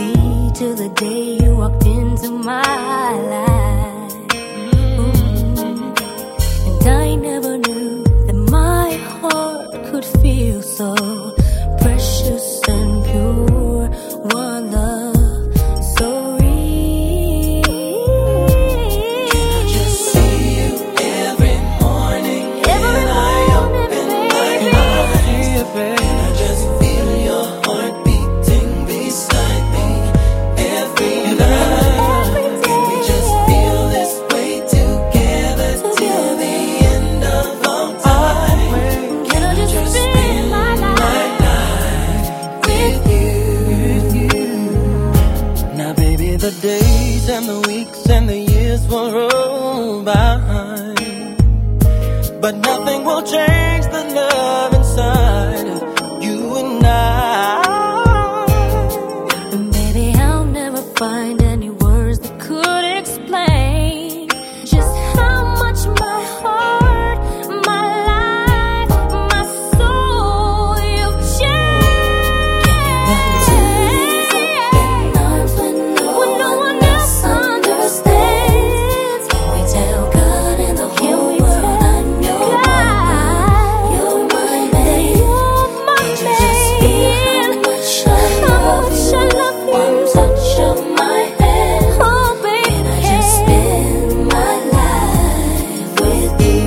be till the day you walked into my life. And I never knew that my heart could feel so precious and pure. One love so real. Can I just see you every morning when I open my eyes? Can I just feel your heart beating beside me every night? Can we just feel this way together till the end of all time? Can I just spend my life with you? Now baby, the days and the weeks and the years will roll by, but nothing will change the love inside of you and I. And baby, I'll never find any words that could explain just how much my heart, my life, my soul, you've changed. When no one else understands, can we tell God and the whole world I know you're my man? Just feel how much I love you. One touch of my hand, oh baby, and I just spend my life with you.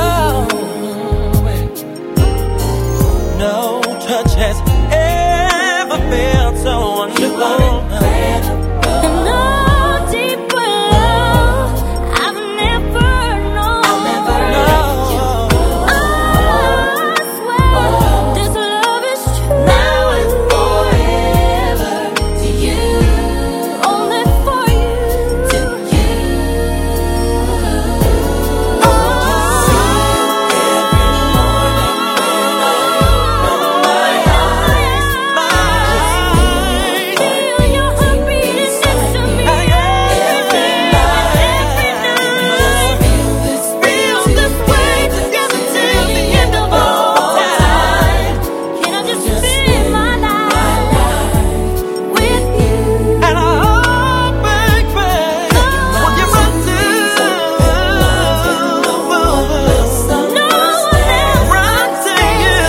No touch has ever felt so wonderful. And no deeper love I've never known. I swear this love is true. Now and forever to you, only for you, to you. Feel your heart beating next to me every night. Feel this way together till the end of all time. Can I just spend my life with you? And I hope, baby, when you run to No one else run to you.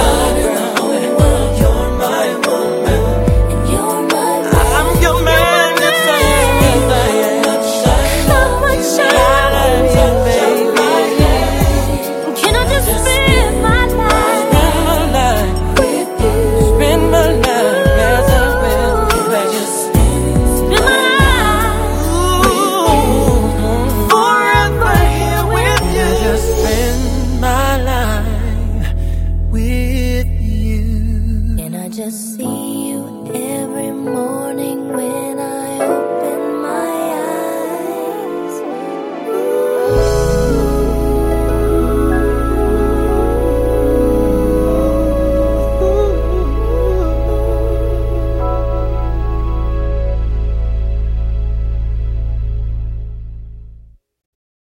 You're my woman. and you're my I'm your man. Yes, I am. how much I love you, baby. Can I just spend my life with you? Spend my life, yes I will. Just Spend my life forever here with you. Just spend my life with you. Can I just see